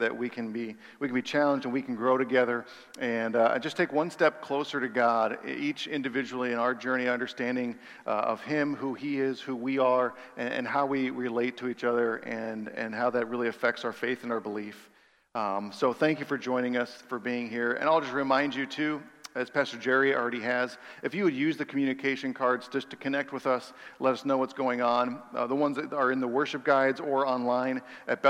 that we can be challenged and we can grow together and just take one step closer to God, each individually in our journey, understanding of Him, who He is, who we are, and how we relate to each other, and how that really affects our faith and our belief. So thank you for joining us, for being here. And I'll just remind you too, as Pastor Jerry already has, if you would use the communication cards just to connect with us, let us know what's going on. The ones that are in the worship guides or online at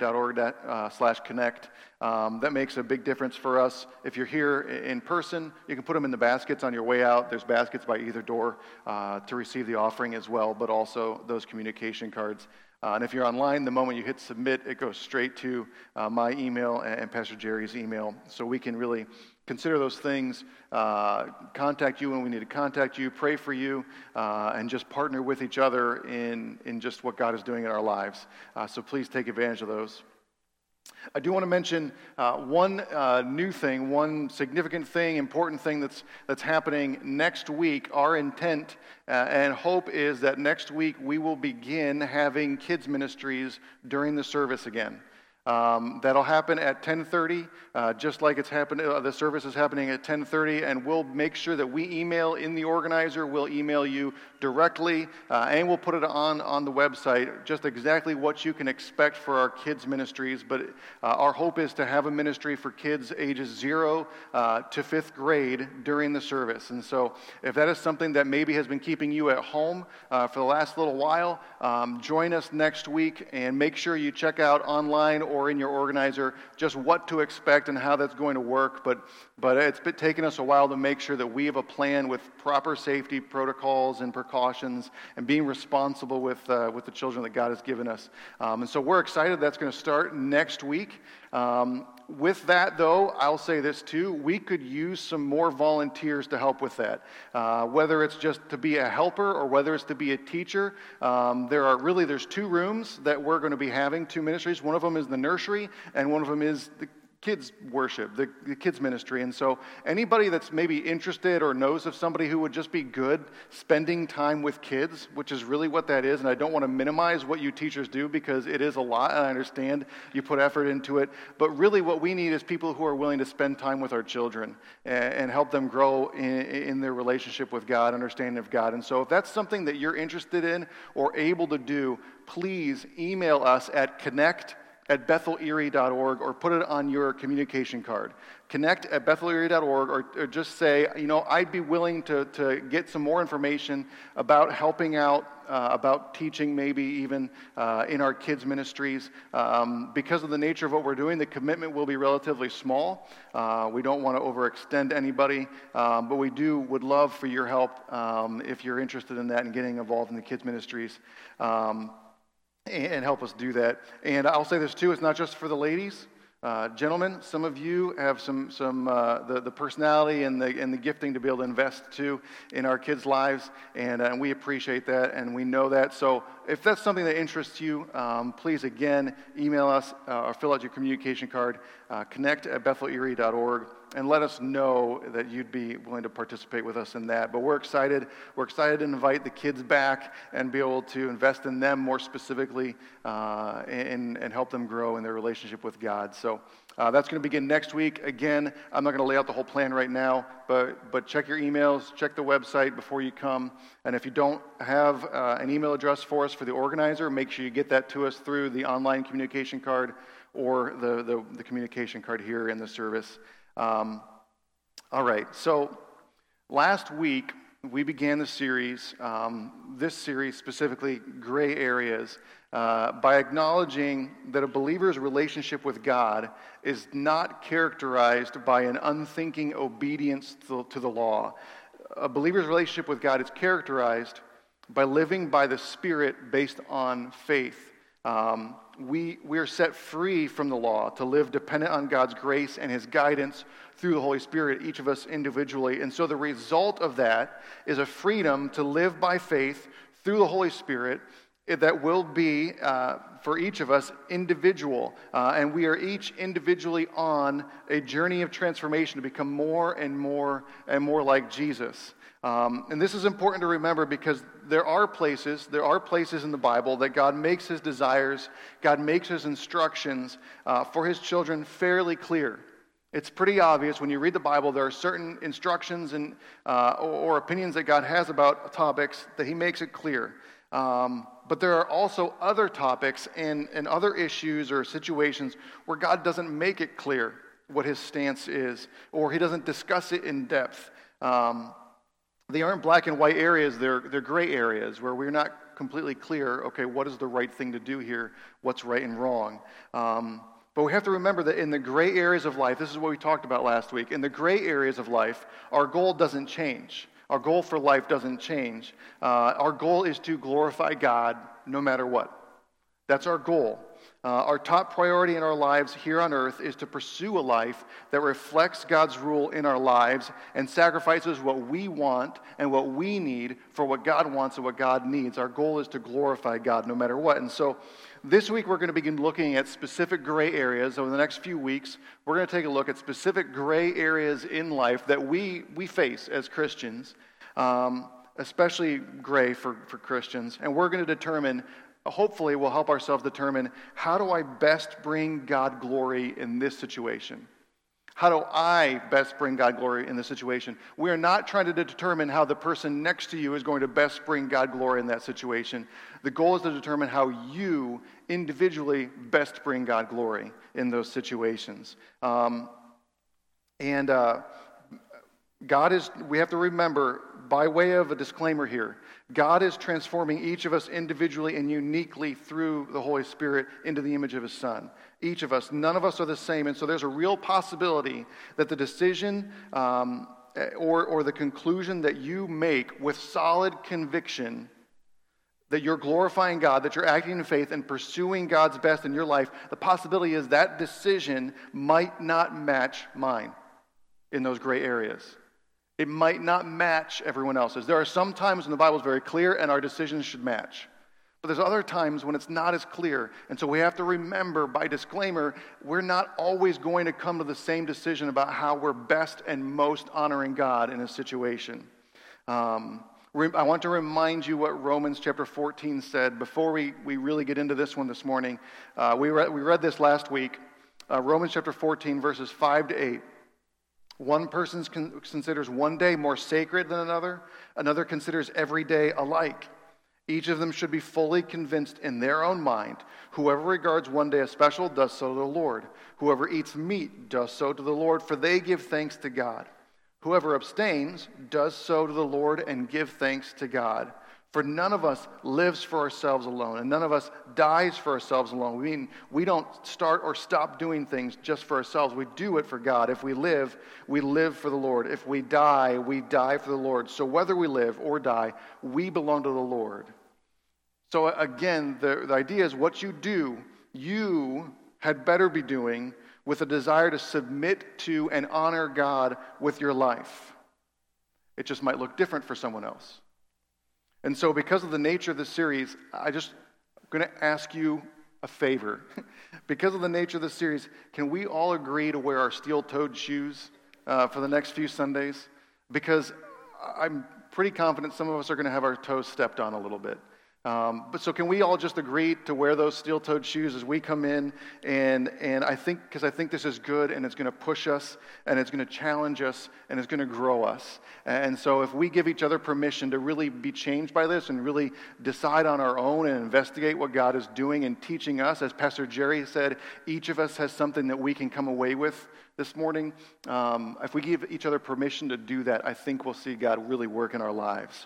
BethelErie.org/connect. That makes a big difference for us. If you're here in person, you can put them in the baskets on your way out. There's baskets by either door to receive the offering as well, but also those communication cards. And if you're online, the moment you hit submit, it goes straight to my email and Pastor Jerry's email, so we can really consider those things, contact you when we need to contact you, pray for you, and just partner with each other in just what God is doing in our lives. So please take advantage of those. I do want to mention one new thing, one significant thing, important thing that's happening next week. Our intent and hope is that next week we will begin having kids ministries during the service again. That'll happen at 10:30, just like it's happened. The service is happening at 10:30, and we'll make sure that we email in the organizer. We'll email you directly, and we'll put it on the website, just exactly what you can expect for our kids ministries. But our hope is to have a ministry for kids ages 0 to 5th grade during the service. And so if that is something that maybe has been keeping you at home for the last little while, join us next week, and make sure you check out online or in your organizer just what to expect and how that's going to work. But it's been taking us a while to make sure that we have a plan with proper safety protocols and precautions, and being responsible with the children that God has given us. And so we're excited that's going to start next week. With that, though, I'll say this too: we could use some more volunteers to help with that. Whether it's just to be a helper or whether it's to be a teacher, there's 2 rooms that we're going to be having, 2 ministries. One of them is the nursery, and one of them is the kids worship, the kids ministry. And so anybody that's maybe interested or knows of somebody who would just be good spending time with kids, which is really what that is, and I don't want to minimize what you teachers do because it is a lot, and I understand you put effort into it, but really what we need is people who are willing to spend time with our children and help them grow in their relationship with God, understanding of God. And so if that's something that you're interested in or able to do, please email us at connect@BethelErie.org, or put it on your communication card. Connect@BethelErie.org, or just say, I'd be willing to get some more information about helping out, about teaching maybe even in our kids ministries. Because of the nature of what we're doing, the commitment will be relatively small. We don't want to overextend anybody, but we would love for your help if you're interested in that and getting involved in the kids ministries. And help us do that. And I'll say this too: it's not just for the ladies. Gentlemen, some of you have the personality and the gifting to be able to invest too in our kids' lives, and we appreciate that, and we know that. So if that's something that interests you, please again email us or fill out your communication card, connect@BethelErie.org, and let us know that you'd be willing to participate with us in that. But we're excited. We're excited to invite the kids back and be able to invest in them more specifically and help them grow in their relationship with God. So that's going to begin next week. Again, I'm not going to lay out the whole plan right now, but check your emails, check the website before you come. And if you don't have an email address for us for the organizer, make sure you get that to us through the online communication card or the communication card here in the service. All right, so last week we began the series, this series specifically, Gray Areas, by acknowledging that a believer's relationship with God is not characterized by an unthinking obedience to the law. A believer's relationship with God is characterized by living by the Spirit based on faith. We are set free from the law to live dependent on God's grace and His guidance through the Holy Spirit, each of us individually. And so the result of that is a freedom to live by faith through the Holy Spirit that will be, for each of us, individual. And we are each individually on a journey of transformation to become more and more and more like Jesus. And this is important to remember because there are places in the Bible that God makes his desires, God makes his instructions for his children fairly clear. It's pretty obvious when you read the Bible, there are certain instructions and or opinions that God has about topics that he makes it clear. But there are also other topics and other issues or situations where God doesn't make it clear what his stance is, or he doesn't discuss it in depth. They aren't black and white areas, they're gray areas where we're not completely clear, okay, what is the right thing to do here? What's right and wrong? But we have to remember that in the gray areas of life, this is what we talked about last week, in the gray areas of life, our goal doesn't change. Our goal for life doesn't change. Our goal is to glorify God no matter what. That's our goal. Our top priority in our lives here on earth is to pursue a life that reflects God's rule in our lives and sacrifices what we want and what we need for what God wants and what God needs. Our goal is to glorify God no matter what. And so this week we're going to begin looking at specific gray areas. Over the next few weeks, we're going to take a look at specific gray areas in life that we face as Christians, especially gray for Christians. And we're going to determine, hopefully we'll help ourselves determine, how do I best bring God glory in this situation? How do I best bring God glory in this situation? We are not trying to determine how the person next to you is going to best bring God glory in that situation. The goal is to determine how you individually best bring God glory in those situations. We have to remember, by way of a disclaimer here, God is transforming each of us individually and uniquely through the Holy Spirit into the image of his Son. Each of us, none of us are the same, and so there's a real possibility that the decision or the conclusion that you make with solid conviction that you're glorifying God, that you're acting in faith and pursuing God's best in your life, the possibility is that decision might not match mine in those gray areas. It might not match everyone else's. There are some times when the Bible is very clear and our decisions should match. But there's other times when it's not as clear. And so we have to remember, by disclaimer, we're not always going to come to the same decision about how we're best and most honoring God in a situation. I want to remind you what Romans chapter 14 said before we really get into this one this morning. We read this last week. Romans chapter 14, verses 5 to 8. One person considers one day more sacred than another. Another considers every day alike. Each of them should be fully convinced in their own mind. Whoever regards one day as special does so to the Lord. Whoever eats meat does so to the Lord, for they give thanks to God. Whoever abstains does so to the Lord and give thanks to God. For none of us lives for ourselves alone, and none of us dies for ourselves alone. We don't start or stop doing things just for ourselves. We do it for God. If we live for the Lord. If we die for the Lord. So whether we live or die, we belong to the Lord. So again, the idea is what you do, you had better be doing with a desire to submit to and honor God with your life. It just might look different for someone else. And so because of the nature of this series, I'm going to ask you a favor. Because of the nature of this series, can we all agree to wear our steel-toed shoes for the next few Sundays? Because I'm pretty confident some of us are going to have our toes stepped on a little bit. But so can we all just agree to wear those steel-toed shoes as we come in? And I think this is good, and it's going to push us, and it's going to challenge us, and it's going to grow us. And so if we give each other permission to really be changed by this and really decide on our own and investigate what God is doing and teaching us, as Pastor Jerry said, each of us has something that we can come away with this morning. If we give each other permission to do that, I think we'll see God really work in our lives.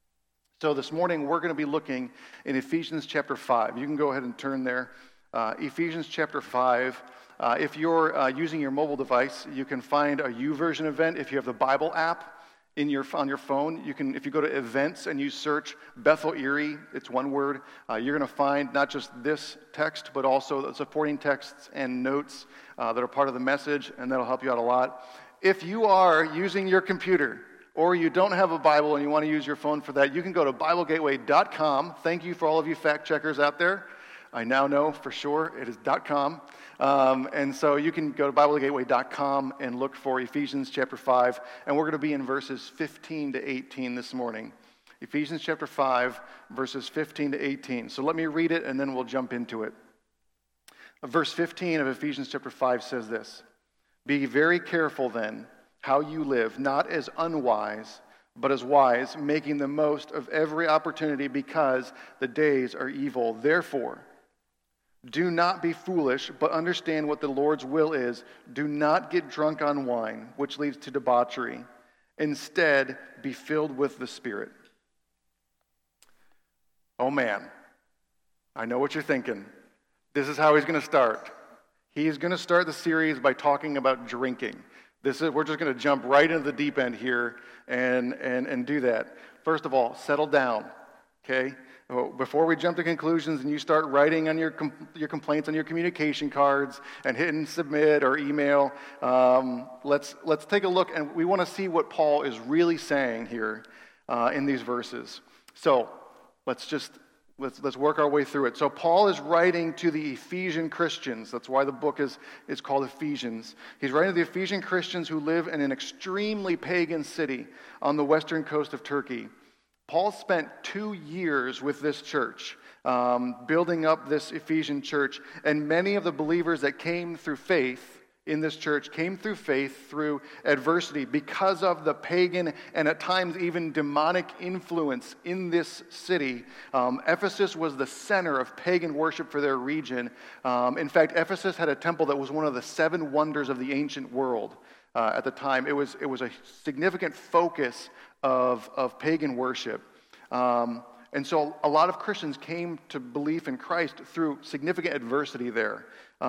So this morning, we're going to be looking in Ephesians chapter 5. You can go ahead and turn there. Ephesians chapter 5. If you're using your mobile device, you can find a YouVersion event. If you have the Bible app on your phone, if you go to events and you search Bethel Erie, it's one word, you're going to find not just this text, but also the supporting texts and notes that are part of the message, and that'll help you out a lot. If you are using your computer, or you don't have a Bible and you want to use your phone for that, you can go to BibleGateway.com. Thank you for all of you fact checkers out there. I now know for sure it is .com. And so you can go to BibleGateway.com and look for Ephesians chapter 5. And we're going to be in verses 15 to 18 this morning. Ephesians chapter 5, verses 15 to 18. So let me read it and then we'll jump into it. Verse 15 of Ephesians chapter 5 says this: "Be very careful then how you live, not as unwise, but as wise, making the most of every opportunity because the days are evil. Therefore, do not be foolish, but understand what the Lord's will is. Do not get drunk on wine, which leads to debauchery. Instead, be filled with the Spirit." Oh man, I know what you're thinking. This is how he's going to start. He's going to start the series by talking about drinking. We're just going to jump right into the deep end here and do that. First of all, settle down, okay? Before we jump to conclusions and you start writing on your complaints on your communication cards and hitting submit or email, let's take a look, and we want to see what Paul is really saying here in these verses. So let's work our way through it. So Paul is writing to the Ephesian Christians. That's why the book is called Ephesians. He's writing to the Ephesian Christians who live in an extremely pagan city on the western coast of Turkey. Paul spent 2 years with this church, building up this Ephesian church, and many of the believers that came through faith in this church came through faith through adversity because of the pagan and at times even demonic influence in this city. Ephesus was the center of pagan worship for their region. In fact, Ephesus had a temple that was one of the 7 wonders of the ancient world at the time. It was a significant focus of pagan worship. And so a lot of Christians came to belief in Christ through significant adversity there.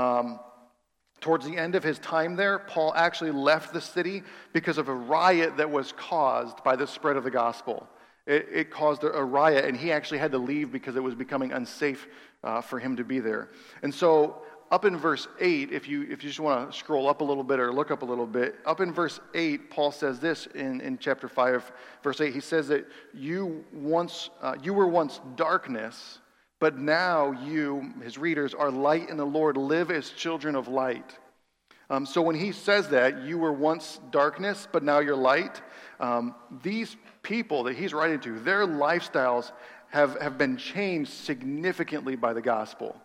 Towards the end of his time there, Paul actually left the city because of a riot that was caused by the spread of the gospel. It caused a riot, and he actually had to leave because it was becoming unsafe for him to be there. And so up in verse 8, if you just want to scroll up a little bit or look up a little bit, up in verse 8, Paul says this in chapter 5, verse 8. He says that you were once darkness, but now you, his readers, are light in the Lord. Live as children of light. So when he says that, you were once darkness, but now you're light, these people that he's writing to, their lifestyles have been changed significantly by the gospel.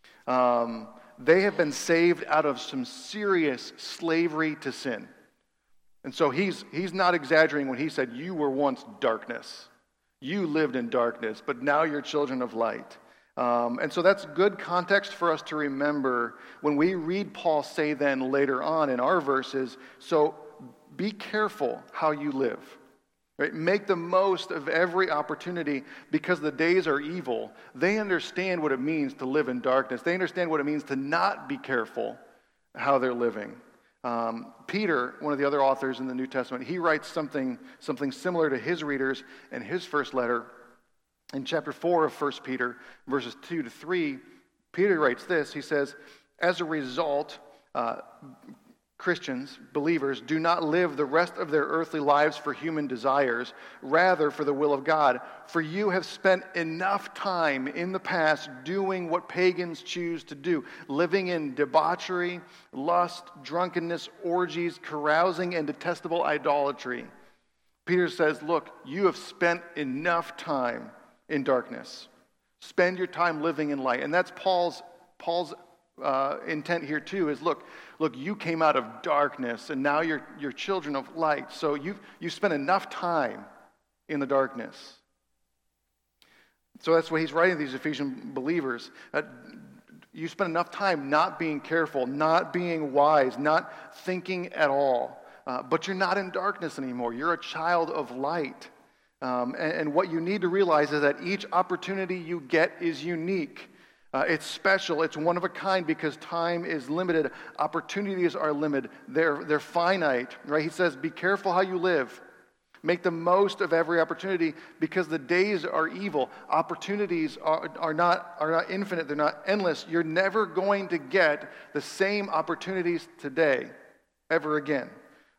They have been saved out of some serious slavery to sin. And so he's not exaggerating when he said, you were once darkness. You lived in darkness, but now you're children of light. And so that's good context for us to remember when we read Paul say then later on in our verses, so be careful how you live. Right? Make the most of every opportunity because the days are evil. They understand what it means to live in darkness. They understand what it means to not be careful how they're living. Peter, one of the other authors in the New Testament, he writes something similar to his readers in his first letter. In chapter 4 of 1 Peter, verses 2 to 3, Peter writes this. He says, as a result, Christians, believers, do not live the rest of their earthly lives for human desires, rather for the will of God. For you have spent enough time in the past doing what pagans choose to do, living in debauchery, lust, drunkenness, orgies, carousing, and detestable idolatry. Peter says, look, you have spent enough time in darkness. Spend your time living in light. And that's Paul's intent here too, is look, you came out of darkness and now you're children of light. So you've spent enough time in the darkness. So that's what he's writing to these Ephesian believers. You spend enough time not being careful, not being wise, not thinking at all. But you're not in darkness anymore. You're a child of light. And what you need to realize is that each opportunity you get is unique. It's special. It's one of a kind because time is limited. Opportunities are limited. They're finite, right? He says, be careful how you live. Make the most of every opportunity because the days are evil. Opportunities are not infinite. They're not endless. You're never going to get the same opportunities today ever again.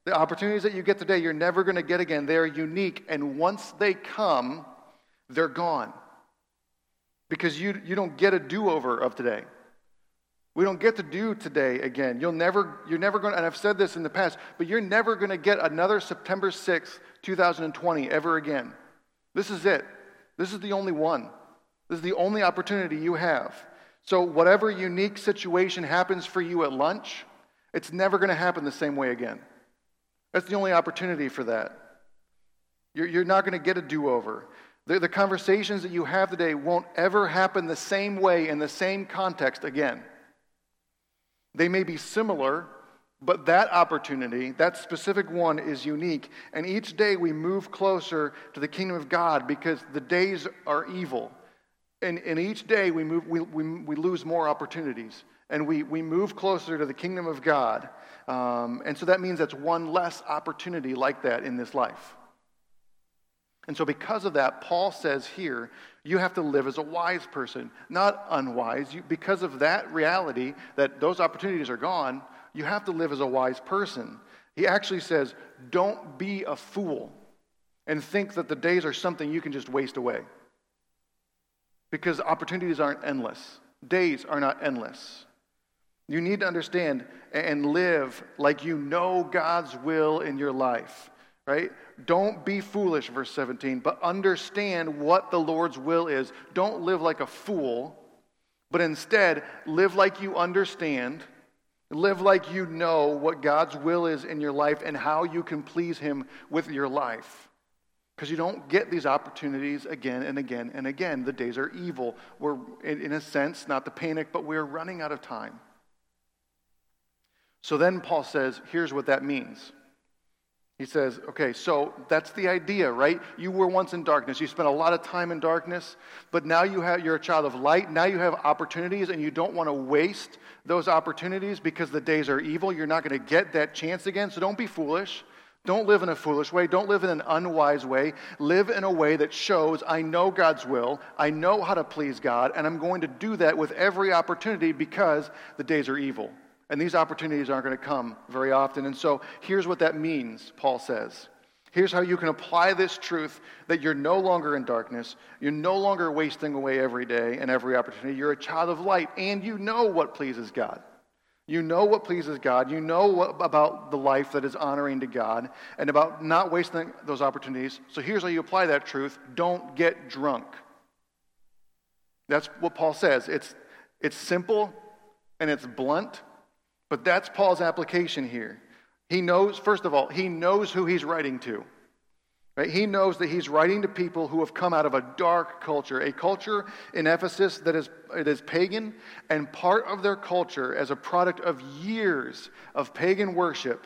The opportunities that you get today, you're never going to get again. They are unique, and once they come, they're gone. Because you don't get a do-over of today. We don't get to do today again. You're never going to, and I've said this in the past, but you're never going to get another September 6th, 2020 ever again. This is it. This is the only one. This is the only opportunity you have. So whatever unique situation happens for you at lunch, it's never going to happen the same way again. That's the only opportunity for that. You're not going to get a do-over. The conversations that you have today won't ever happen the same way in the same context again. They may be similar, but that opportunity, that specific one, is unique. And each day we move closer to the kingdom of God because the days are evil. And each day we lose more opportunities. And we move closer to the kingdom of God. And so that means that's one less opportunity like that in this life. And so because of that, Paul says here, you have to live as a wise person, not unwise. Because of that reality, that those opportunities are gone, you have to live as a wise person. He actually says, don't be a fool and think that the days are something you can just waste away. Because opportunities aren't endless. Days are not endless. You need to understand and live like you know God's will in your life. Right? Don't be foolish, verse 17, but understand what the Lord's will is. Don't live like a fool, but instead live like you understand. Live like you know what God's will is in your life and how you can please Him with your life. Because you don't get these opportunities again and again and again. The days are evil. We're, in a sense, not to panic, but we're running out of time. So then Paul says, here's what that means. He says, okay, so that's the idea, right? You were once in darkness. You spent a lot of time in darkness, but now you're a child of light. Now you have opportunities, and you don't want to waste those opportunities because the days are evil. You're not going to get that chance again, so don't be foolish. Don't live in a foolish way. Don't live in an unwise way. Live in a way that shows, I know God's will. I know how to please God, and I'm going to do that with every opportunity because the days are evil. And these opportunities aren't going to come very often. And so here's what that means, Paul says. Here's how you can apply this truth that you're no longer in darkness. You're no longer wasting away every day and every opportunity. You're a child of light, and you know what pleases God. You know what pleases God. You know about the life that is honoring to God and about not wasting those opportunities. So here's how you apply that truth. Don't get drunk. That's what Paul says. It's simple and it's blunt. But that's Paul's application here. He knows, first of all, he knows who he's writing to. Right? He knows that he's writing to people who have come out of a dark culture, a culture in Ephesus that is pagan, and part of their culture as a product of years of pagan worship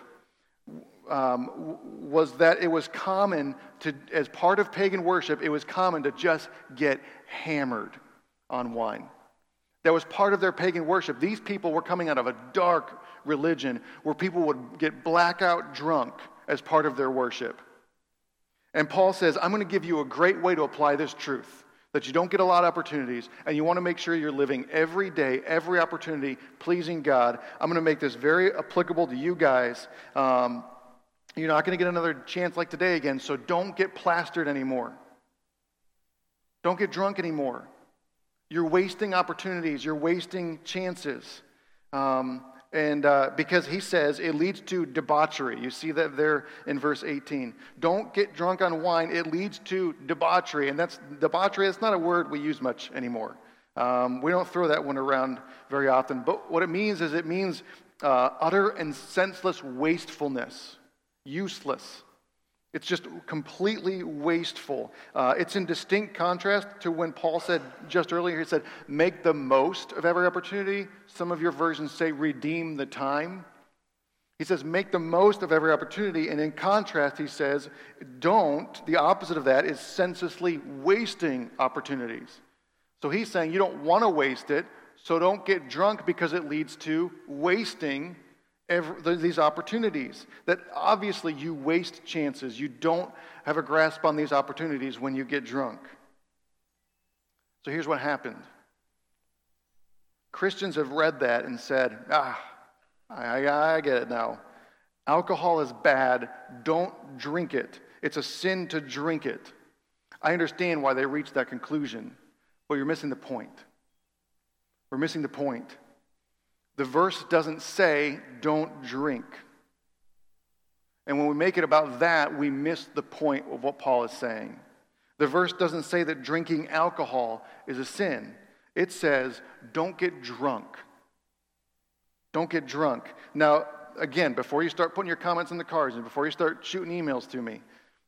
was that it was common to, as part of pagan worship, it was common to just get hammered on wine. That was part of their pagan worship. These people were coming out of a dark religion where people would get blackout drunk as part of their worship. And Paul says, I'm going to give you a great way to apply this truth, that you don't get a lot of opportunities, and you want to make sure you're living every day, every opportunity, pleasing God. I'm going to make this very applicable to you guys. You're not going to get another chance like today again, so don't get plastered anymore. Don't get drunk anymore. You're wasting opportunities. You're wasting chances. Because he says it leads to debauchery. You see that there in verse 18. Don't get drunk on wine. It leads to debauchery. And that's debauchery. It's not a word we use much anymore. We don't throw that one around very often. But what it means is utter and senseless wastefulness. Useless. It's just completely wasteful. It's in distinct contrast to when Paul said just earlier, he said, make the most of every opportunity. Some of your versions say redeem the time. He says, make the most of every opportunity. And in contrast, he says, the opposite of that is senselessly wasting opportunities. So he's saying you don't want to waste it, so don't get drunk because it leads to wasting these opportunities. That obviously you waste chances. You don't have a grasp on these opportunities when you get drunk. So here's what happened. Christians have read that and said, I get it now. Alcohol is bad. Don't drink it. It's a sin to drink it. I understand why they reached that conclusion, but you're missing the point. We're missing the point. The verse doesn't say, don't drink. And when we make it about that, we miss the point of what Paul is saying. The verse doesn't say that drinking alcohol is a sin. It says, don't get drunk. Don't get drunk. Now, again, before you start putting your comments in the cards and before you start shooting emails to me,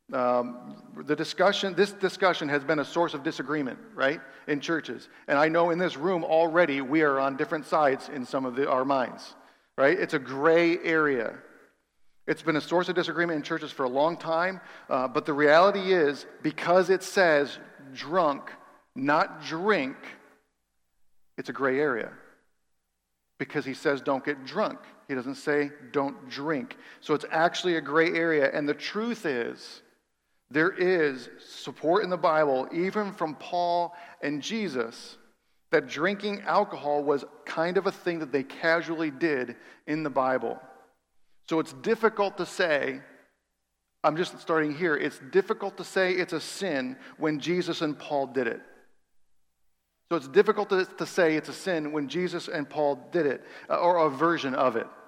this discussion has been a source of disagreement, right, in churches. And I know in this room already we are on different sides in some of our minds, right? It's a gray area. It's been a source of disagreement in churches for a long time, but the reality is, because it says drunk, not drink, it's a gray area. Because he says don't get drunk. He doesn't say don't drink. So it's actually a gray area. And the truth is, there is support in the Bible, even from Paul and Jesus, that drinking alcohol was kind of a thing that they casually did in the Bible. So it's difficult to say, I'm just starting here, it's difficult to say it's a sin when Jesus and Paul did it. So it's difficult to say it's a sin when Jesus and Paul did it, or a version of it.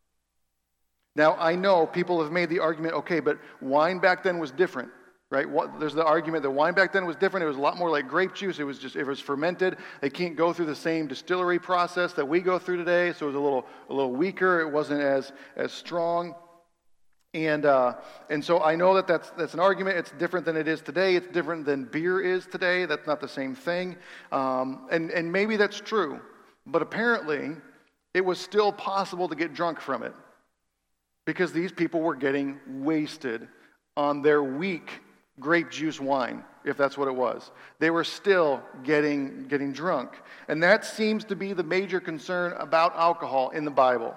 Now, I know people have made the argument, okay, but wine back then was different, right? There's the argument that wine back then was different. It was a lot more like grape juice. It was fermented. They can't go through the same distillery process that we go through today, so it was a little weaker. It wasn't as strong. And so I know that's an argument. It's different than it is today. It's different than beer is today. That's not the same thing. And maybe that's true. But apparently, it was still possible to get drunk from it. Because these people were getting wasted on their weak grape juice wine, if that's what it was. They were still getting drunk. And that seems to be the major concern about alcohol in the Bible.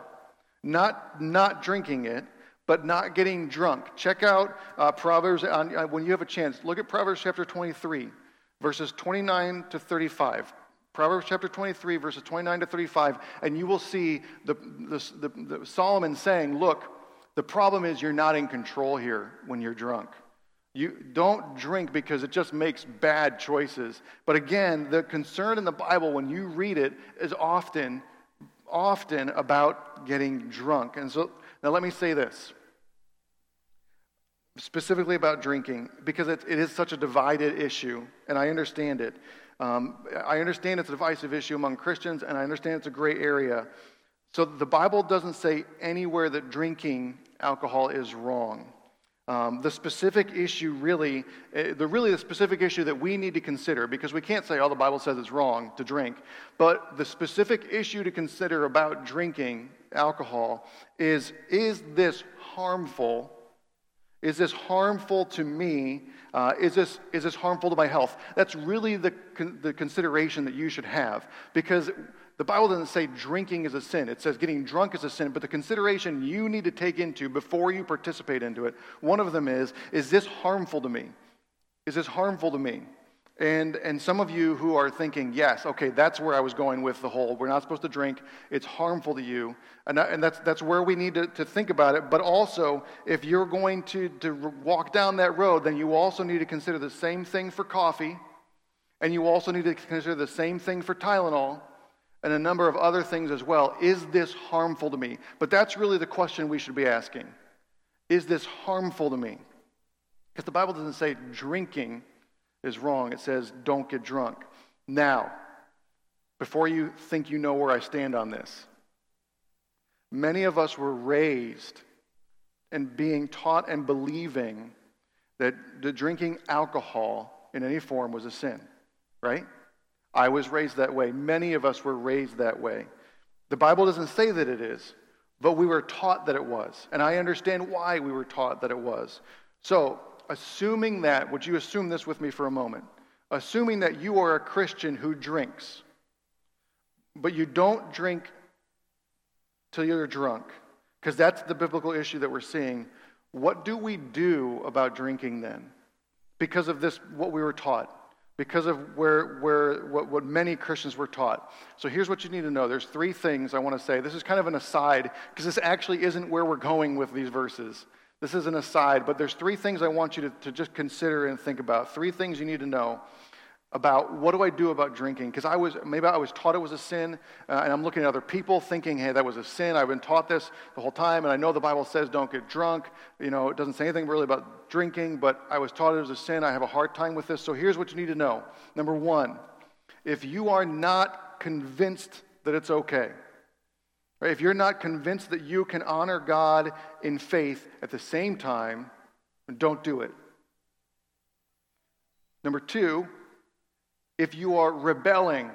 Not drinking it, but not getting drunk. Check out Proverbs, when you have a chance, look at Proverbs chapter 23, verses 29 to 35. Proverbs chapter 23, verses 29 to 35, and you will see the Solomon saying, look, the problem is you're not in control here when you're drunk. You don't drink because it just makes bad choices. But again, the concern in the Bible when you read it is often about getting drunk. And so, now let me say this, specifically about drinking, because it is such a divided issue, and I understand it. I understand it's a divisive issue among Christians, and I understand it's a gray area. So the Bible doesn't say anywhere that drinking alcohol is wrong. The specific issue the specific issue that we need to consider, because we can't say, oh, the Bible says it's wrong to drink, but the specific issue to consider about drinking alcohol is this harmful? Is this harmful to me? Is this harmful to my health? That's really the consideration that you should have, because the Bible doesn't say drinking is a sin. It says getting drunk is a sin, but the consideration you need to take into before you participate into it, one of them is this harmful to me? Is this harmful to me? And some of you who are thinking, yes, okay, that's where I was going with the whole, we're not supposed to drink, it's harmful to you. And that's where we need to think about it. But also, if you're going to walk down that road, then you also need to consider the same thing for coffee, and you also need to consider the same thing for Tylenol, and a number of other things as well. Is this harmful to me? But that's really the question we should be asking. Is this harmful to me? Because the Bible doesn't say drinking is wrong. It says don't get drunk. Now, before you think you know where I stand on this, many of us were raised and being taught and believing that drinking alcohol in any form was a sin, right? I was raised that way. Many of us were raised that way. The Bible doesn't say that it is, but we were taught that it was. And I understand why we were taught that it was. So, assuming that, would you assume this with me for a moment? Assuming that you are a Christian who drinks, but you don't drink till you're drunk, because that's the biblical issue that we're seeing. What do we do about drinking then? Because of this, what we were taught. because of what many Christians were taught. So here's what you need to know. There's three things I want to say. This is kind of an aside, because this actually isn't where we're going with these verses. This is an aside, but there's three things I want you to just consider and think about. Three things you need to know about what do I do about drinking? Because I was taught it was a sin, and I'm looking at other people thinking, hey, that was a sin. I've been taught this the whole time, and I know the Bible says don't get drunk. It doesn't say anything really about drinking, but I was taught it was a sin. I have a hard time with this. So here's what you need to know. Number one, if you are not convinced that it's okay, right? If you're not convinced that you can honor God in faith at the same time, don't do it. Number two, if you are rebelling,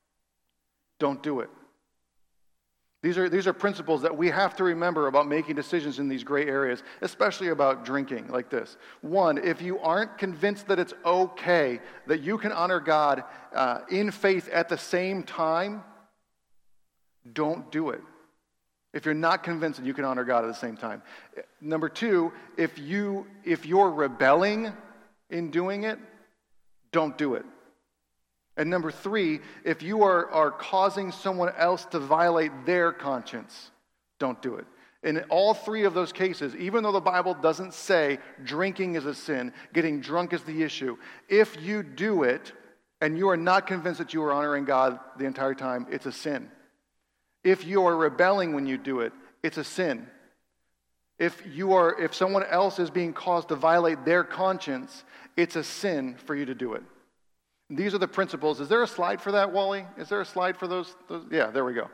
don't do it. These are principles that we have to remember about making decisions in these gray areas, especially about drinking like this. One, if you aren't convinced that it's okay, that you can honor God in faith at the same time, don't do it. If you're not convinced that you can honor God at the same time. Number two, if you're rebelling in doing it, don't do it. And number three, if you are causing someone else to violate their conscience, don't do it. In all three of those cases, even though the Bible doesn't say drinking is a sin, getting drunk is the issue, if you do it and you are not convinced that you are honoring God the entire time, it's a sin. If you are rebelling when you do it, it's a sin. If someone else is being caused to violate their conscience, it's a sin for you to do it. These are the principles. Is there a slide for that, Wally? Is there a slide for those? Yeah, there we go.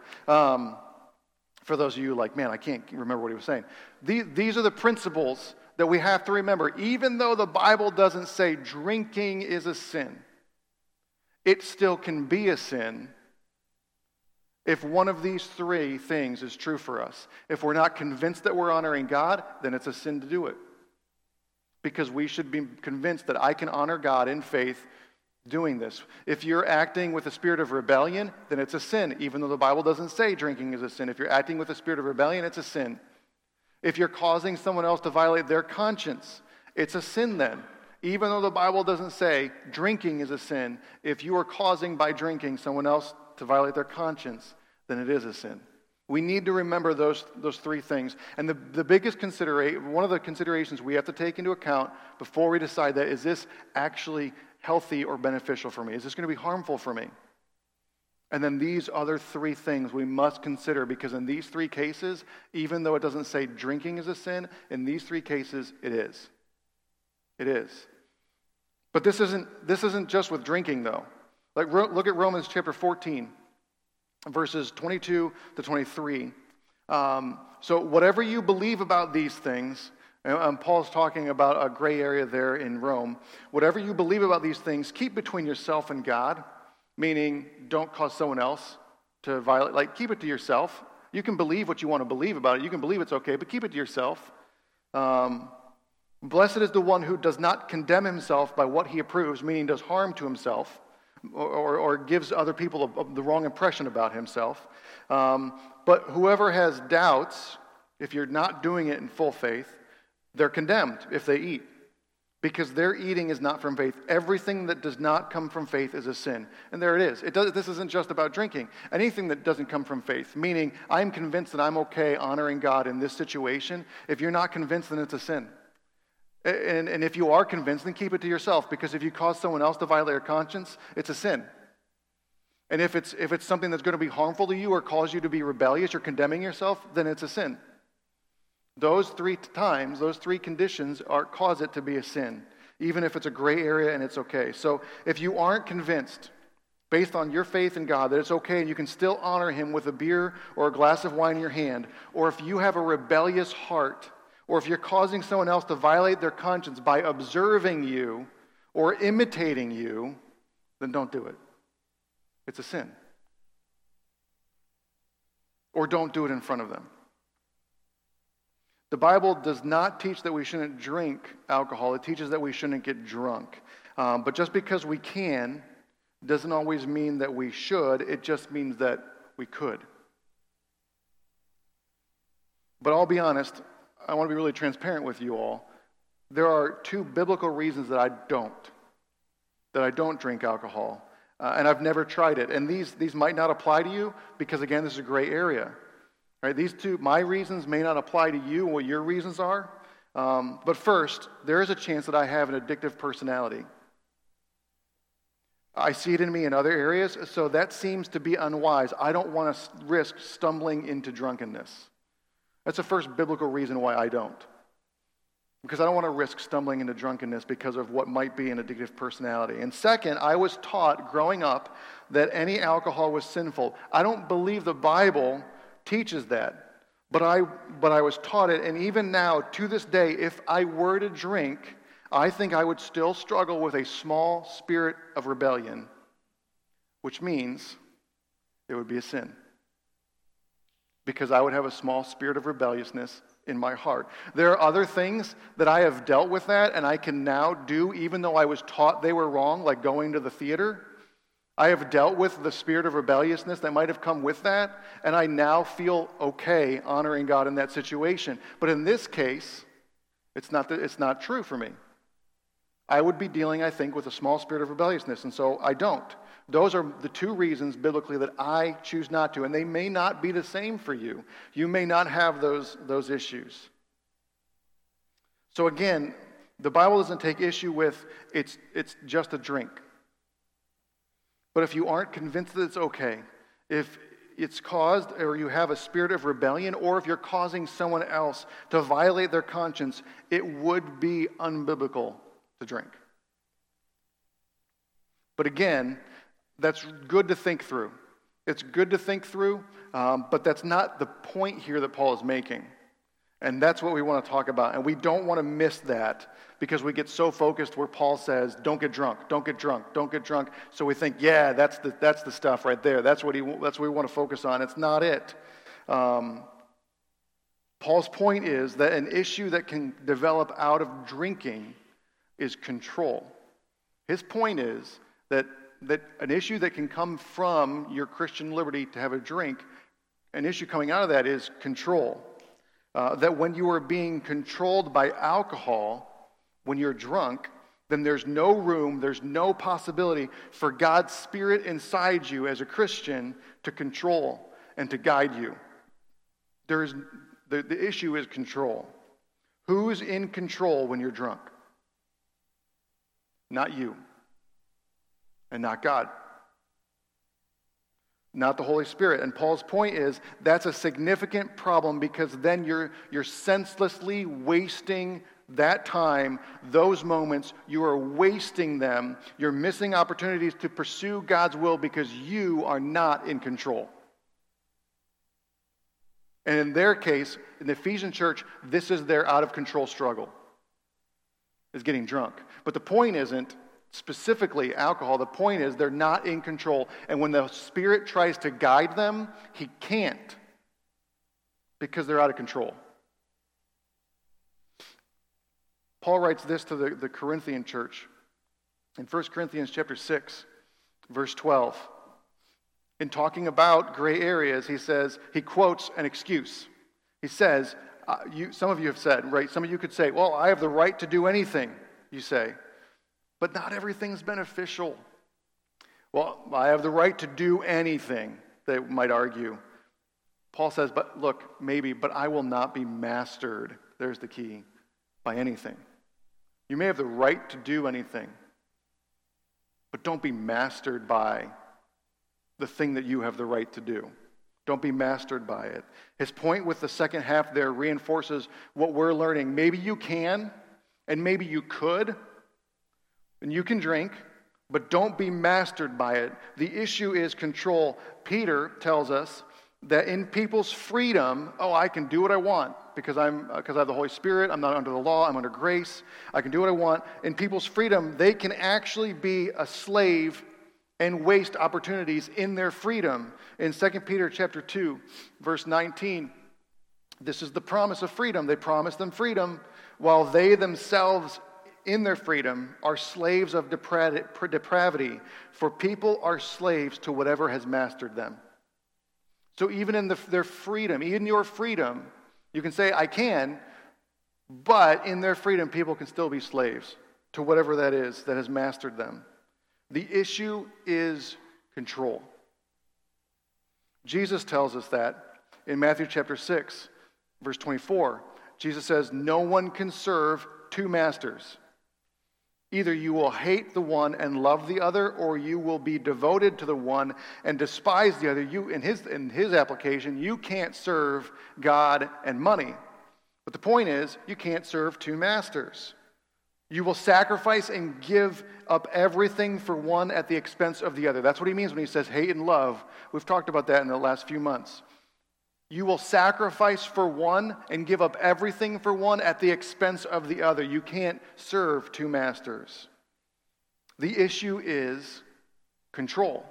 For those of you like, man, I can't remember what he was saying. These are the principles that we have to remember. Even though the Bible doesn't say drinking is a sin, it still can be a sin if one of these three things is true for us. If we're not convinced that we're honoring God, then it's a sin to do it. Because we should be convinced that I can honor God in faith doing this. If you're acting with a spirit of rebellion, then it's a sin, even though the Bible doesn't say drinking is a sin. If you're acting with a spirit of rebellion, it's a sin. If you're causing someone else to violate their conscience, it's a sin then. Even though the Bible doesn't say drinking is a sin, if you are causing by drinking someone else to violate their conscience, then it is a sin. We need to remember those three things. And the biggest one of the considerations we have to take into account before we decide that, is this actually healthy or beneficial for me? Is this going to be harmful for me? And then these other three things we must consider, because in these three cases, even though it doesn't say drinking is a sin, in these three cases it is. It is. But this isn't just with drinking though. Like look at Romans chapter 14, verses 22 to 23. So whatever you believe about these things, and Paul's talking about a gray area there in Rome. Whatever you believe about these things, keep between yourself and God, meaning don't cause someone else to violate. Keep it to yourself. You can believe what you want to believe about it. You can believe it's okay, but keep it to yourself. Blessed is the one who does not condemn himself by what he approves, meaning does harm to himself, or gives other people the wrong impression about himself. But whoever has doubts, if you're not doing it in full faith, they're condemned if they eat, because their eating is not from faith. Everything that does not come from faith is a sin. And there it is. This isn't just about drinking. Anything that doesn't come from faith, meaning I'm convinced that I'm okay honoring God in this situation. If you're not convinced, then it's a sin. And if you are convinced, then keep it to yourself, because if you cause someone else to violate their conscience, it's a sin. And if it's something that's going to be harmful to you or cause you to be rebellious or condemning yourself, then it's a sin. Those three conditions cause it to be a sin, even if it's a gray area and it's okay. So if you aren't convinced, based on your faith in God, that it's okay and you can still honor him with a beer or a glass of wine in your hand, or if you have a rebellious heart, or if you're causing someone else to violate their conscience by observing you or imitating you, then don't do it. It's a sin. Or don't do it in front of them. The Bible does not teach that we shouldn't drink alcohol. It teaches that we shouldn't get drunk. But just because we can doesn't always mean that we should. It just means that we could. But I'll be honest, I want to be really transparent with you all. There are two biblical reasons that I don't. that I don't drink alcohol. And I've never tried it. And these might not apply to you because, again, this is a gray area. Right? These two, my reasons may not apply to you and what your reasons are. But first, there is a chance that I have an addictive personality. I see it in me in other areas, so that seems to be unwise. I don't want to risk stumbling into drunkenness. That's the first biblical reason why I don't. Because I don't want to risk stumbling into drunkenness because of what might be an addictive personality. And second, I was taught growing up that any alcohol was sinful. I don't believe the Bible teaches that, but I was taught it, and even now, to this day, if I were to drink, I think I would still struggle with a small spirit of rebellion, which means it would be a sin. Because I would have a small spirit of rebelliousness in my heart. There are other things that I have dealt with that and I can now do even though I was taught they were wrong, like going to the theater. I have dealt with the spirit of rebelliousness that might have come with that, and I now feel okay honoring God in that situation. But in this case, it's not true for me. I would be dealing, I think, with a small spirit of rebelliousness, and so I don't. Those are the two reasons biblically that I choose not to, and they may not be the same for you. You may not have those issues. So again, the Bible doesn't take issue with it's just a drink. But if you aren't convinced that it's okay, if it's caused or you have a spirit of rebellion, or if you're causing someone else to violate their conscience, it would be unbiblical to drink. But again, that's good to think through. It's good to think through, but that's not the point here that Paul is making. And that's what we want to talk about. And we don't want to miss that because we get so focused where Paul says, don't get drunk, don't get drunk, don't get drunk. So we think, yeah, that's the stuff right there. That's what we want to focus on. It's not it. Paul's point is that an issue that can develop out of drinking is control. His point is that an issue that can come from your Christian liberty to have a drink, an issue coming out of that is control. That when you are being controlled by alcohol, when you're drunk, then there's no room, there's no possibility for God's Spirit inside you as a Christian to control and to guide you. The issue is control. Who's in control when you're drunk? Not you. And not God. Not the Holy Spirit. And Paul's point is that's a significant problem because then you're senselessly wasting that time, those moments. You are wasting them. You're missing opportunities to pursue God's will because you are not in control. And in their case, in the Ephesian church, this is their out-of-control struggle, is getting drunk. But the point isn't specifically alcohol. The point is they're not in control. And when the Spirit tries to guide them, he can't because they're out of control. Paul writes this to the Corinthian church in 1 Corinthians chapter 6, verse 12. In talking about gray areas, he quotes an excuse. He says, some of you have said, right? Some of you could say, well, I have the right to do anything, you say. But not everything's beneficial. Well, I have the right to do anything, they might argue. Paul says, but look, maybe, but I will not be mastered, there's the key, by anything. You may have the right to do anything, but don't be mastered by the thing that you have the right to do. Don't be mastered by it. His point with the second half there reinforces what we're learning. Maybe you can, and maybe you could, and you can drink, but don't be mastered by it. The issue is control. Peter tells us that in people's freedom, I can do what I want because I have the Holy Spirit. I'm not under the law. I'm under grace. I can do what I want. In people's freedom, they can actually be a slave and waste opportunities in their freedom. In 2 Peter chapter 2, verse 19, this is the promise of freedom. They promise them freedom while they themselves in their freedom are slaves of depravity, for people are slaves to whatever has mastered them. So even in their freedom, even your freedom, you can say, I can, but in their freedom, people can still be slaves to whatever that is that has mastered them. The issue is control. Jesus tells us that in Matthew chapter 6, verse 24. Jesus says, "No one can serve two masters. Either you will hate the one and love the other, or you will be devoted to the one and despise the other." In his application, you can't serve God and money. But the point is, you can't serve two masters. You will sacrifice and give up everything for one at the expense of the other. That's what he means when he says hate and love. We've talked about that in the last few months. You will sacrifice for one and give up everything for one at the expense of the other. You can't serve two masters. The issue is control.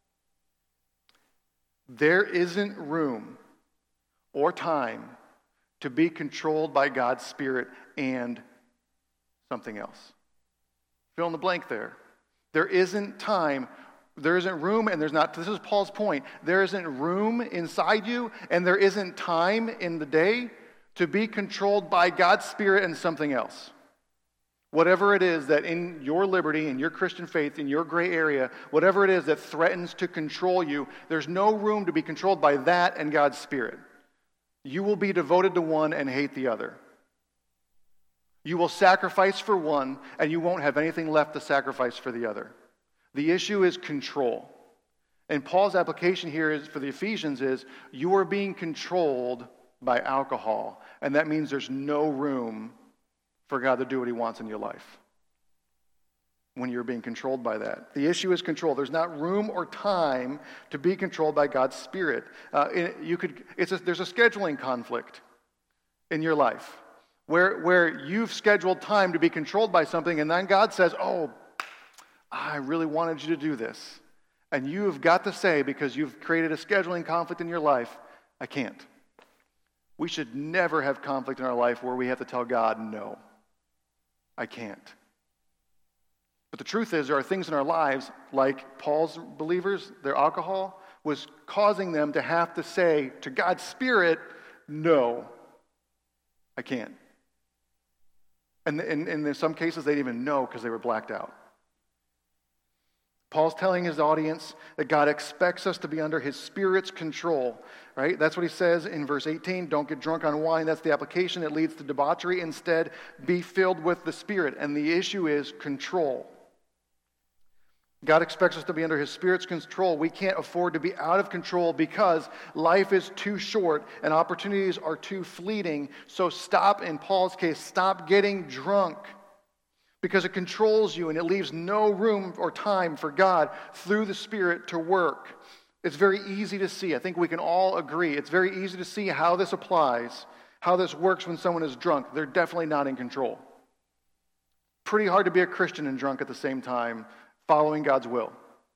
There isn't room or time to be controlled by God's Spirit and something else. Fill in the blank there. There isn't time, there isn't room, and there's not, this is Paul's point, there isn't room inside you, and there isn't time in the day to be controlled by God's Spirit and something else. Whatever it is that in your liberty, in your Christian faith, in your gray area, whatever it is that threatens to control you, there's no room to be controlled by that and God's Spirit. You will be devoted to one and hate the other. You will sacrifice for one, and you won't have anything left to sacrifice for the other. The issue is control. And Paul's application here is for the Ephesians is, you are being controlled by alcohol, and that means there's no room for God to do what he wants in your life when you're being controlled by that. The issue is control. There's not room or time to be controlled by God's Spirit. There's a scheduling conflict in your life where you've scheduled time to be controlled by something, and then God says, "Oh, I really wanted you to do this." And you've got to say, because you've created a scheduling conflict in your life, "I can't." We should never have conflict in our life where we have to tell God, "No, I can't." But the truth is, there are things in our lives, like Paul's believers, their alcohol was causing them to have to say to God's Spirit, "No, I can't." And in some cases, they didn't even know because they were blacked out. Paul's telling his audience that God expects us to be under his Spirit's control, right? That's what he says in verse 18. Don't get drunk on wine. That's the application. It leads to debauchery. Instead, be filled with the Spirit. And the issue is control. God expects us to be under his Spirit's control. We can't afford to be out of control because life is too short and opportunities are too fleeting. So stop, in Paul's case, stop getting drunk, because it controls you and it leaves no room or time for God through the Spirit to work. It's very easy to see. I think we can all agree. It's very easy to see how this applies, how this works when someone is drunk. They're definitely not in control. Pretty hard to be a Christian and drunk at the same time, following God's will.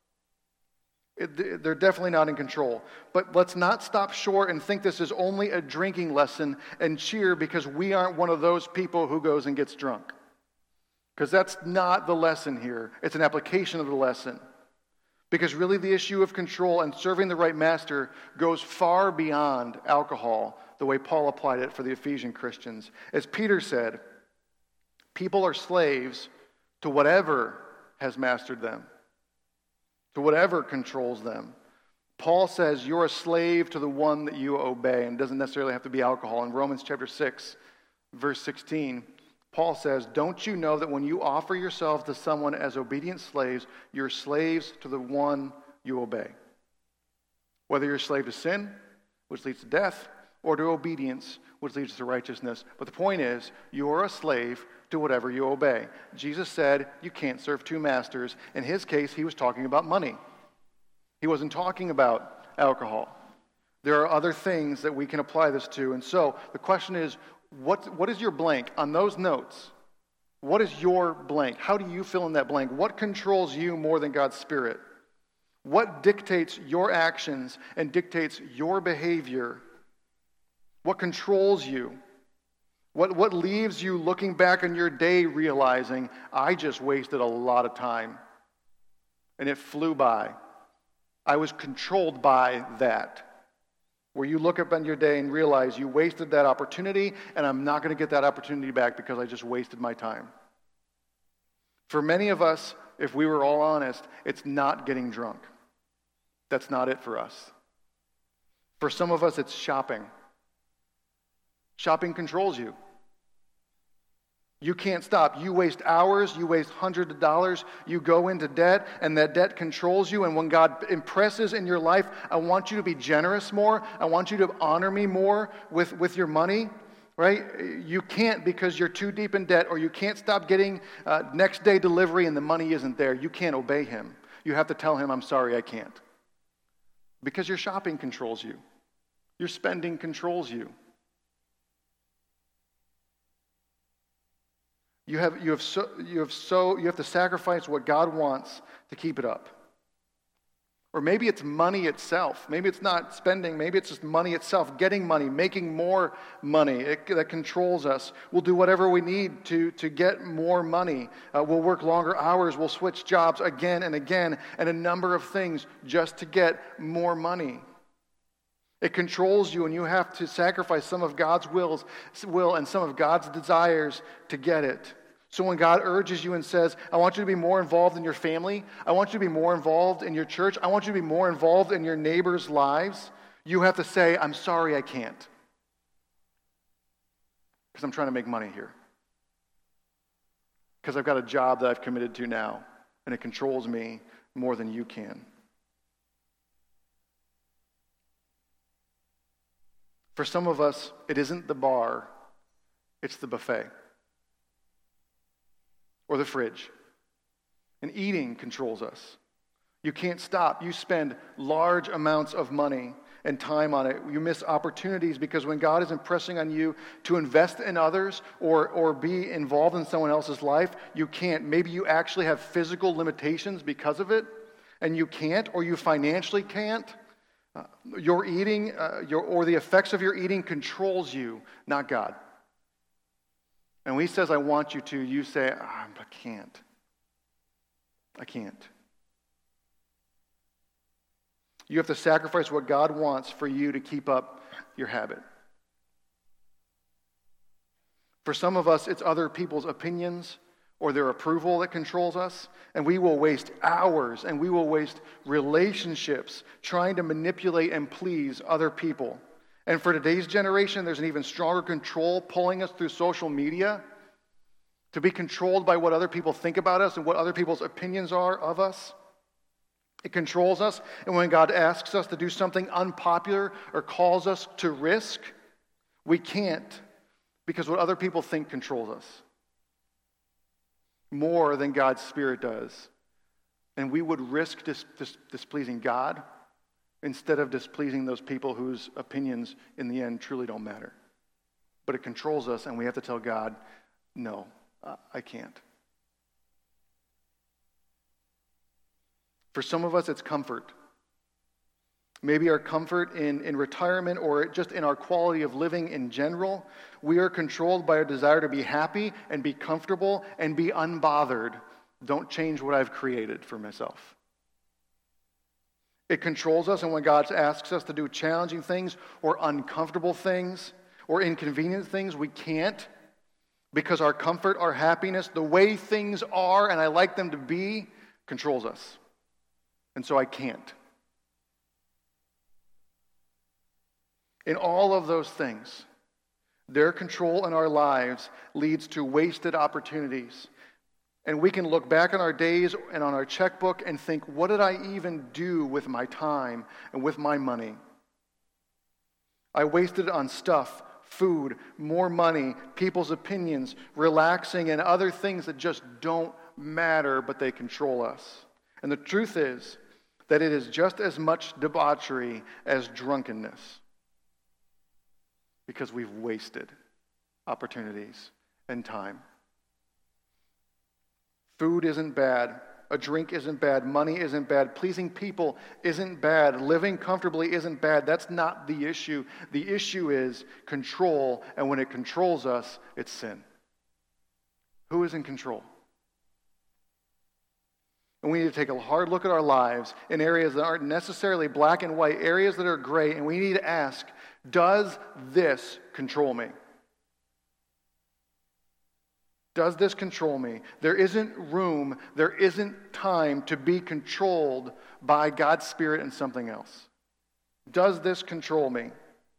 They're definitely not in control. But let's not stop short and think this is only a drinking lesson and cheer because we aren't one of those people who goes and gets drunk. Because that's not the lesson here. It's an application of the lesson. Because really the issue of control and serving the right master goes far beyond alcohol, the way Paul applied it for the Ephesian Christians. As Peter said, people are slaves to whatever has mastered them, to whatever controls them. Paul says you're a slave to the one that you obey, and it doesn't necessarily have to be alcohol. In Romans chapter 6, verse 16, Paul says, "Don't you know that when you offer yourselves to someone as obedient slaves, you're slaves to the one you obey? Whether you're a slave to sin, which leads to death, or to obedience, which leads to righteousness." But the point is, you're a slave to whatever you obey. Jesus said you can't serve two masters. In his case, he was talking about money. He wasn't talking about alcohol. There are other things that we can apply this to. And so the question is, what is your blank? On those notes, what is your blank? How do you fill in that blank? What controls you more than God's Spirit? What dictates your actions and dictates your behavior? What controls you? What leaves you looking back on your day realizing, I just wasted a lot of time and it flew by. I was controlled by that. Where you look up on your day and realize you wasted that opportunity and I'm not going to get that opportunity back because I just wasted my time. For many of us, if we were all honest, it's not getting drunk. That's not it for us. For some of us, it's shopping. Shopping controls you. You can't stop. You waste hours, you waste hundreds of dollars, you go into debt, and that debt controls you. And when God impresses in your life, I want you to be generous more, I want you to honor me more with your money, right? You can't because you're too deep in debt, or you can't stop getting next day delivery and the money isn't there. You can't obey him. You have to tell him, I'm sorry, I can't. Because your shopping controls you. Your spending controls you. You have to sacrifice what God wants to keep it up. Or maybe it's money itself. Maybe it's not spending. Maybe it's just money itself. Getting money, making more money. That controls us. We'll do whatever we need to get more money. We'll work longer hours. We'll switch jobs again and again, and a number of things just to get more money. It controls you, and you have to sacrifice some of God's will and some of God's desires to get it. So when God urges you and says, I want you to be more involved in your family, I want you to be more involved in your church, I want you to be more involved in your neighbors' lives, you have to say, I'm sorry, I can't. Because I'm trying to make money here. Because I've got a job that I've committed to now, and it controls me more than you can. For some of us, it isn't the bar, it's the buffet. Or the fridge. And eating controls us. You can't stop. You spend large amounts of money and time on it. You miss opportunities because when God is impressing on you to invest in others or be involved in someone else's life, you can't. Maybe you actually have physical limitations because of it, and you can't, or you financially can't. Your eating or the effects of your eating controls you, not God. And when he says, I want you to, you say, I can't. I can't. You have to sacrifice what God wants for you to keep up your habit. For some of us, it's other people's opinions or their approval that controls us, and we will waste hours and we will waste relationships trying to manipulate and please other people. And for today's generation, there's an even stronger control pulling us through social media to be controlled by what other people think about us and what other people's opinions are of us. It controls us, and when God asks us to do something unpopular or calls us to risk, we can't because what other people think controls us more than God's Spirit does. And we would risk displeasing God instead of displeasing those people whose opinions in the end truly don't matter. But it controls us, and we have to tell God, no, I can't. For some of us, it's comfort. Maybe our comfort in retirement or just in our quality of living in general. We are controlled by our desire to be happy and be comfortable and be unbothered. Don't change what I've created for myself. It controls us, and when God asks us to do challenging things or uncomfortable things or inconvenient things, we can't because our comfort, our happiness, the way things are and I like them to be, controls us. And so I can't. In all of those things, their control in our lives leads to wasted opportunities. And we can look back on our days and on our checkbook and think, what did I even do with my time and with my money? I wasted it on stuff, food, more money, people's opinions, relaxing, and other things that just don't matter, but they control us. And the truth is that it is just as much debauchery as drunkenness because we've wasted opportunities and time. Food isn't bad. A drink isn't bad. Money isn't bad. Pleasing people isn't bad. Living comfortably isn't bad. That's not the issue. The issue is control, and when it controls us, it's sin. Who is in control? And we need to take a hard look at our lives in areas that aren't necessarily black and white, areas that are gray, and we need to ask, does this control me? Does this control me? There isn't room, there isn't time to be controlled by God's Spirit and something else. Does this control me?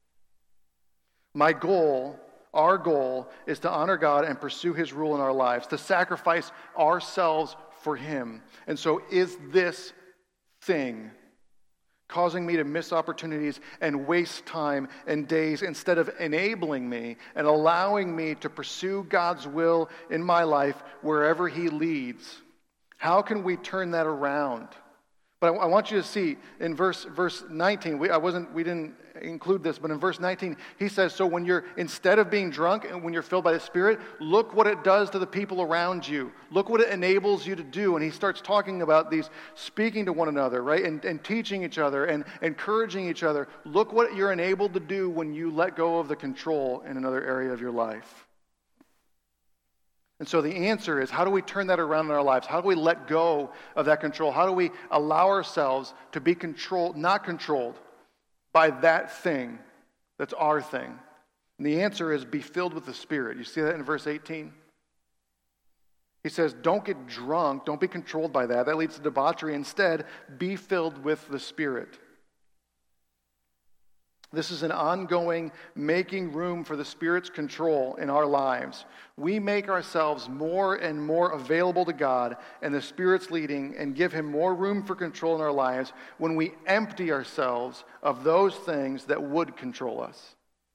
My goal, our goal, is to honor God and pursue His rule in our lives, to sacrifice ourselves for Him. And so is this thing causing me to miss opportunities and waste time and days instead of enabling me and allowing me to pursue God's will in my life wherever He leads? How can we turn that around? But I want you to see in verse 19, we didn't include this, but in verse 19, he says, so when you're, instead of being drunk and when you're filled by the Spirit, look what it does to the people around you. Look what it enables you to do. And he starts talking about these speaking to one another, right? And teaching each other and encouraging each other. Look what you're enabled to do when you let go of the control in another area of your life. And so the answer is, how do we turn that around in our lives? How do we let go of that control? How do we allow ourselves to be not controlled by that thing that's our thing? And the answer is, be filled with the Spirit. You see that in verse 18? He says, don't get drunk. Don't be controlled by that. That leads to debauchery. Instead, be filled with the Spirit. This is an ongoing making room for the Spirit's control in our lives. We make ourselves more and more available to God and the Spirit's leading and give Him more room for control in our lives when we empty ourselves of those things that would control us.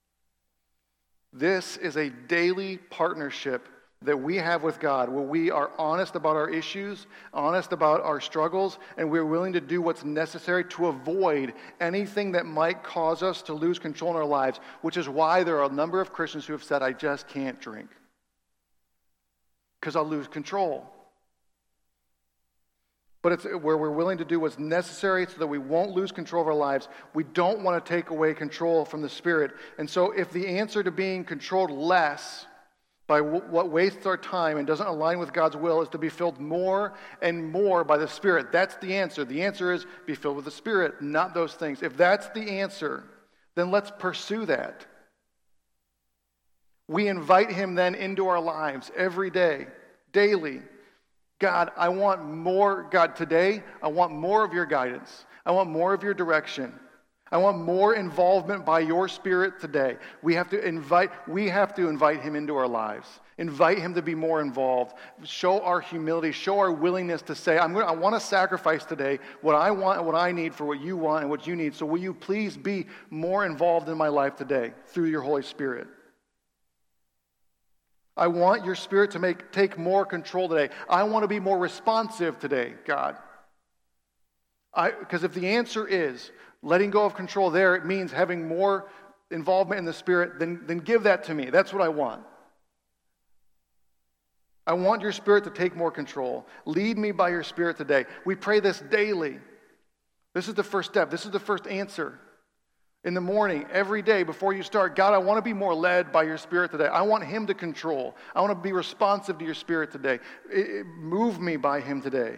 This is a daily partnership that we have with God, where we are honest about our issues, honest about our struggles, and we're willing to do what's necessary to avoid anything that might cause us to lose control in our lives, which is why there are a number of Christians who have said, I just can't drink, because I'll lose control. But it's where we're willing to do what's necessary so that we won't lose control of our lives. We don't want to take away control from the Spirit. And so if the answer to being controlled less by what wastes our time and doesn't align with God's will is to be filled more and more by the Spirit. That's the answer. The answer is be filled with the Spirit, not those things. If that's the answer, then let's pursue that. We invite Him then into our lives every day, daily. God, I want more. God, today, I want more of your guidance. I want more of your direction. I want more involvement by your Spirit today. We have to invite Him into our lives. Invite Him to be more involved. Show our humility. Show our willingness to say, I want to sacrifice today what I want and what I need for what you want and what you need. So will you please be more involved in my life today through your Holy Spirit? I want your Spirit to take more control today. I want to be more responsive today, God. Because if the answer is letting go of control there, it means having more involvement in the Spirit, then give that to me. That's what I want. I want your Spirit to take more control. Lead me by your Spirit today. We pray this daily. This is the first step. This is the first answer. In the morning, every day before you start, God, I want to be more led by your Spirit today. I want Him to control. I want to be responsive to your Spirit today. Move me by Him today.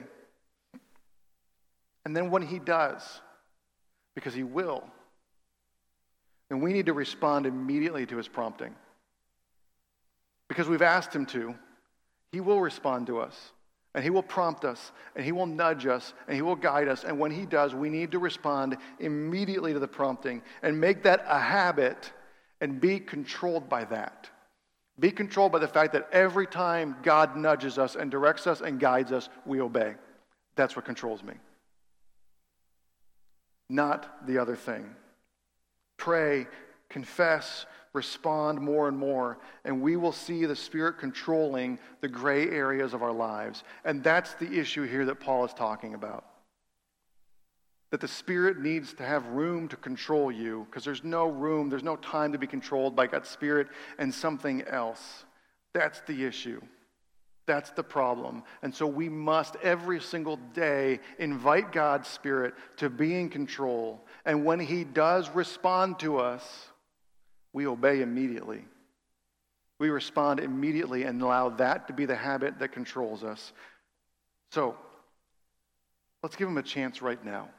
And then when He does, because He will, then we need to respond immediately to His prompting. Because we've asked Him to, He will respond to us, and He will prompt us, and He will nudge us, and He will guide us. And when He does, we need to respond immediately to the prompting and make that a habit and be controlled by that. Be controlled by the fact that every time God nudges us and directs us and guides us, we obey. That's what controls me. Not the other thing. Pray, confess, respond more and more, and we will see the Spirit controlling the gray areas of our lives. And that's the issue here that Paul is talking about. That the Spirit needs to have room to control you, because there's no room, there's no time to be controlled by God's Spirit and something else. That's the issue. That's the problem. And so we must every single day invite God's Spirit to be in control. And when He does respond to us, we obey immediately. We respond immediately and allow that to be the habit that controls us. So, let's give Him a chance right now.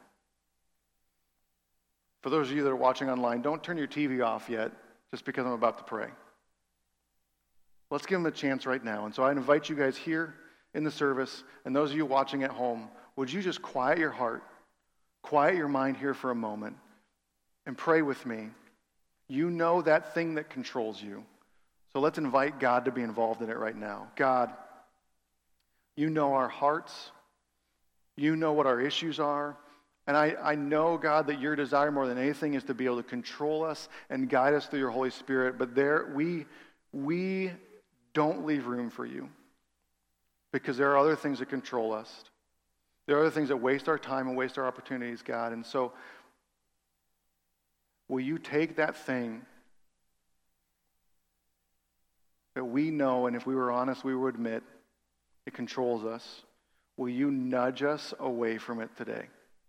For those of you that are watching online, don't turn your TV off yet, just because I'm about to pray. Let's give them a chance right now. And so I invite you guys here in the service, and those of you watching at home, would you just quiet your heart, quiet your mind here for a moment, and pray with me. You know that thing that controls you. So let's invite God to be involved in it right now. God, you know our hearts. You know what our issues are. And I know, God, that your desire more than anything is to be able to control us and guide us through your Holy Spirit. But there, we don't leave room for you because there are other things that control us. There are other things that waste our time and waste our opportunities, God. And so, will you take that thing that we know, and if we were honest, we would admit it controls us. Will you nudge us away from it today?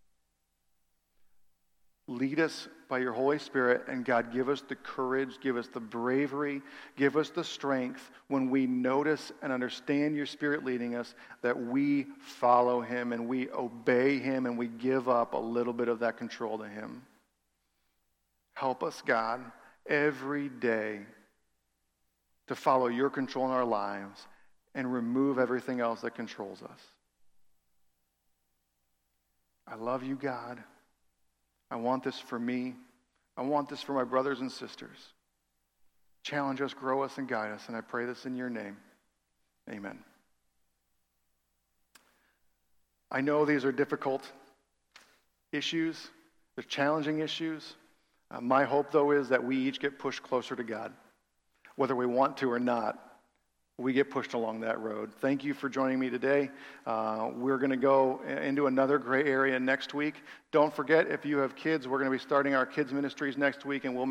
Lead us by your Holy Spirit, and God, give us the courage, give us the bravery, give us the strength when we notice and understand your Spirit leading us, that we follow him and we obey him and we give up a little bit of that control to him. Help us, God, every day to follow your control in our lives and remove everything else that controls us. I love you, God. I want this for me. I want this for my brothers and sisters. Challenge us, grow us, and guide us. And I pray this in your name. Amen. I know these are difficult issues. They're challenging issues. My hope, though, is that we each get pushed closer to God. Whether we want to or not, we get pushed along that road. Thank you for joining me today. We're going to go into another gray area next week. Don't forget, if you have kids, we're going to be starting our kids' ministries next week, and we'll